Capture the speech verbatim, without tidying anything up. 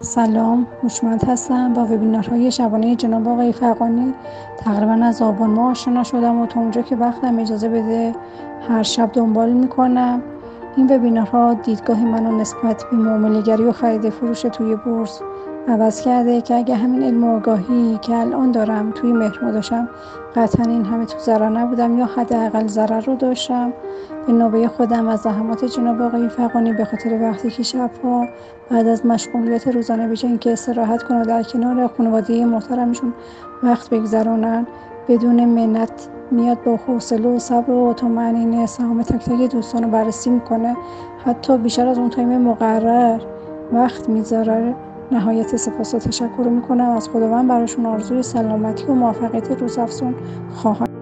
سلام، هوشمند هستم. با وبینارهای شبانه جناب آقای فغانی تقریبا از آبان ماه آشنا شدم و تا اونجا که وقتم اجازه بده هر شب دنبال میکنم. این وبینارها دیدگاه منو نسبت به معامله‌گری و خرید فروش توی بورس عوض کرده که اگه همین علم و آگاهی که الان دارم توی مهر داشتم قطعا این همه تو ضرر نبودم یا حداقل ضرر رو داشتم. به نوبه خودم از زحمات جناب آقای فغانی به خاطر وقتی که شبها بعد از مشغولیت روزانه به جای اینکه استراحت کنن و در کنار خانواده محترمشون وقت بگذرونن بدون منت میاد با حوصله و صبر و طمأنینه سهام تک تک دوستان رو بررسی میکنه، حتی بیشتر از اون تایم مقرر وقت میذاره. نهایت سپاس و تشکر میکنم از خداوند، براشون آرزوی سلامتی و موفقیت روزافزون خواهم